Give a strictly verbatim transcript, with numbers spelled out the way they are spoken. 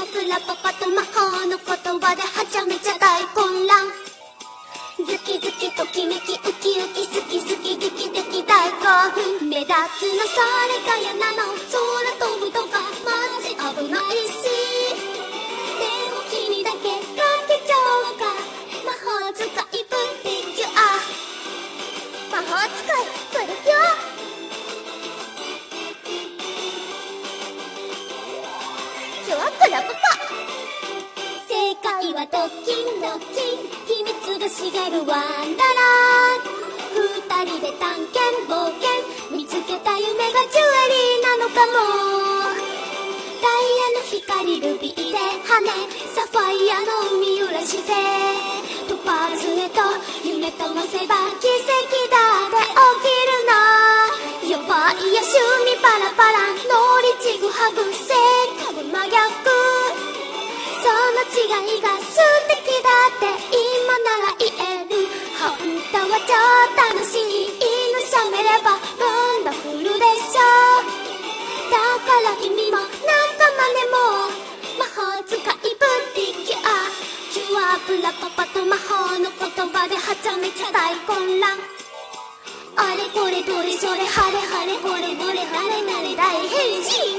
プラパパと魔法の言葉ではちゃめちゃ大混乱。ズキズキときめきウキウキ好き好き劇的大興奮。目立つのそれが嫌なの。空飛ぶとかマジ危ないし、でも君だけかけちゃおうか。魔法使いプリキュア、魔法使いプリキュア。キュアプラパパ。正解はドキンドキン、秘密が茂るワンダラー。二人で探検冒険、見つけた夢がジュエリーなのかも。ダイヤの光ルビーで羽、サファイアの海揺らしてトパーズへと夢ともせば奇跡だって起きるな。やばいや趣味パラパラ、ノリちぐはぐ性格真逆。その違いが素敵だって今なら言える。本当は超楽しい、犬しゃべればワンダフルでしょ。だから君も仲間でも魔法使いプリキュア。キュアプラパパと魔法の言葉ではちゃめちゃ大混乱。あれこれどれそれ、ハレハレボレボレハレなれ大変身。